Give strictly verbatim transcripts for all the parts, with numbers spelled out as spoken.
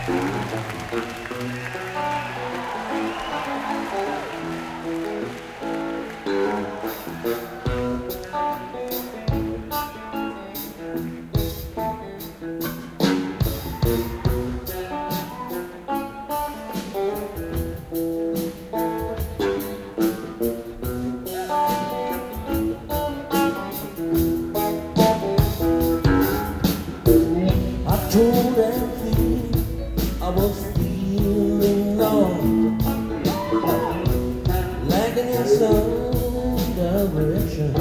Told everything I was feeling low, lacking in some direction.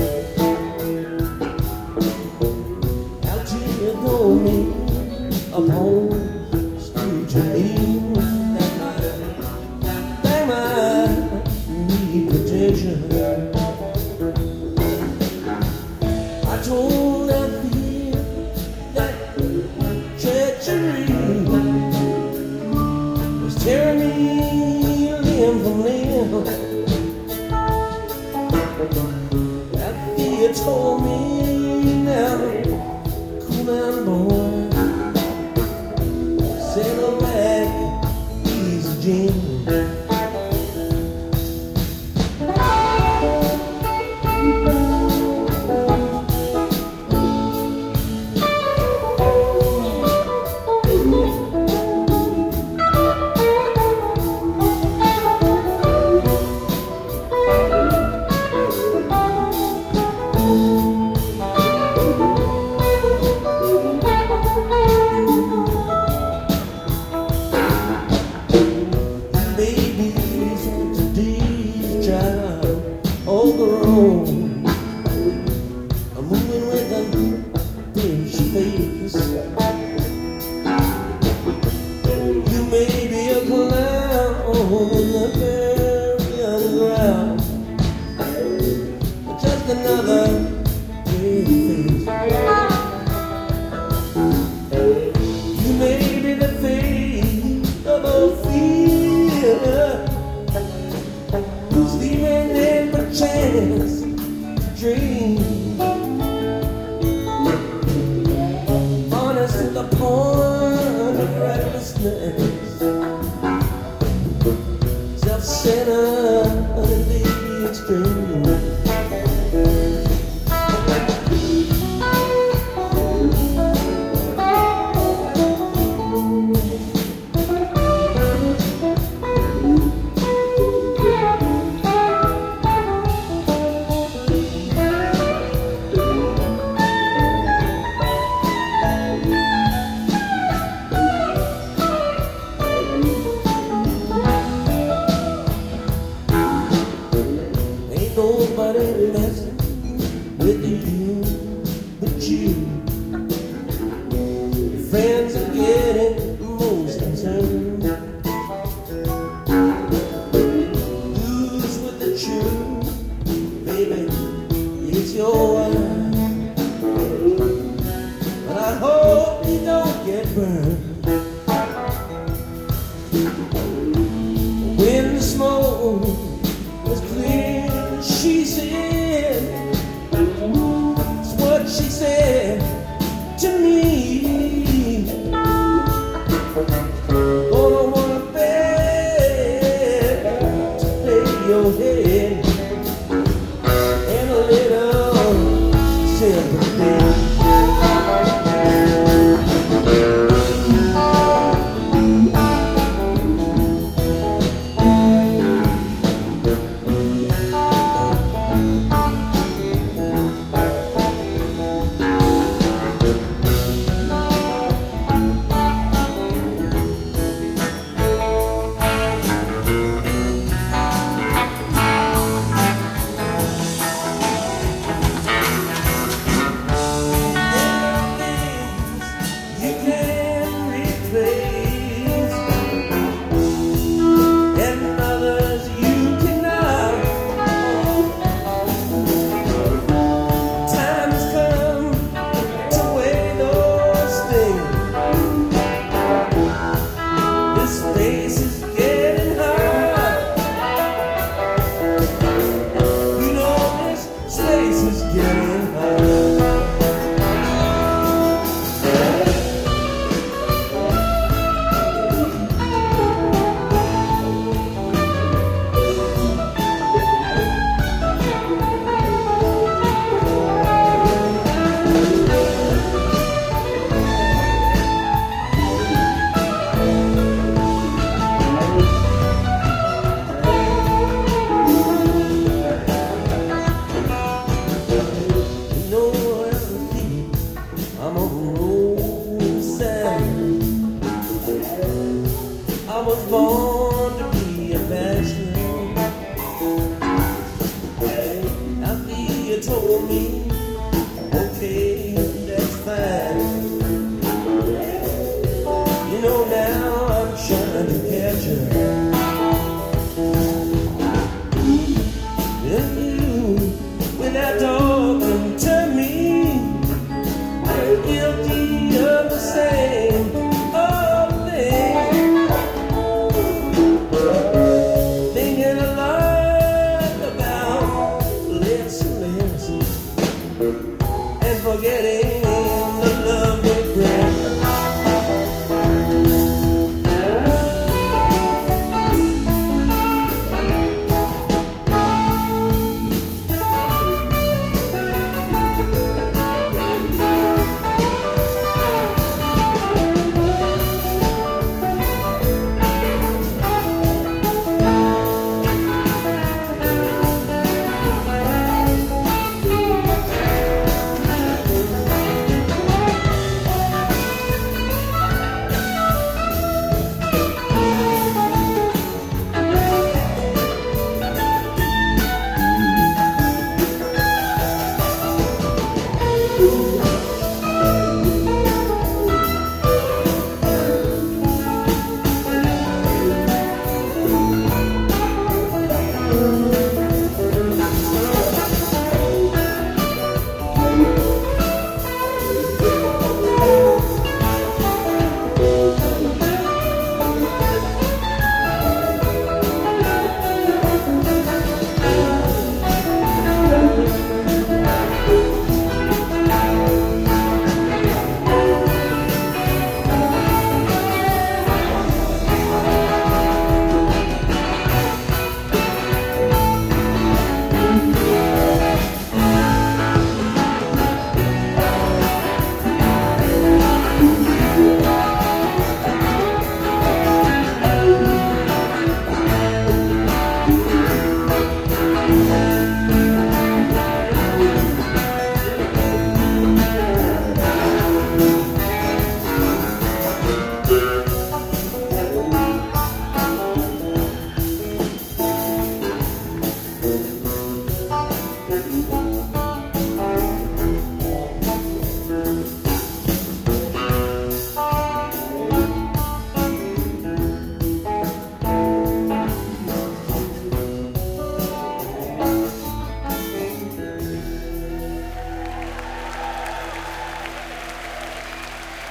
Algeria told me upon scrutiny that they might need protection. I told everything that treachery was tearing me limb from limb. That fear told me now, cool down boy, settle back, easy Jim. All the road, I'm moving with a pinch face. You may be a clown in the very underground, but just another pretty face. You may be the face of a fear, sleeping in the chance to dream, honest to the point of recklessness, self-centered in the extreme. Nobody messing with you but you. Your friends are getting most concerned. Lose with the truth, baby, it's your wine. But I hope you don't get burned. When the smoke was clear, she said, it's what she said to me. Oh, I wanna beg to lay your head and a little sympathy. I was born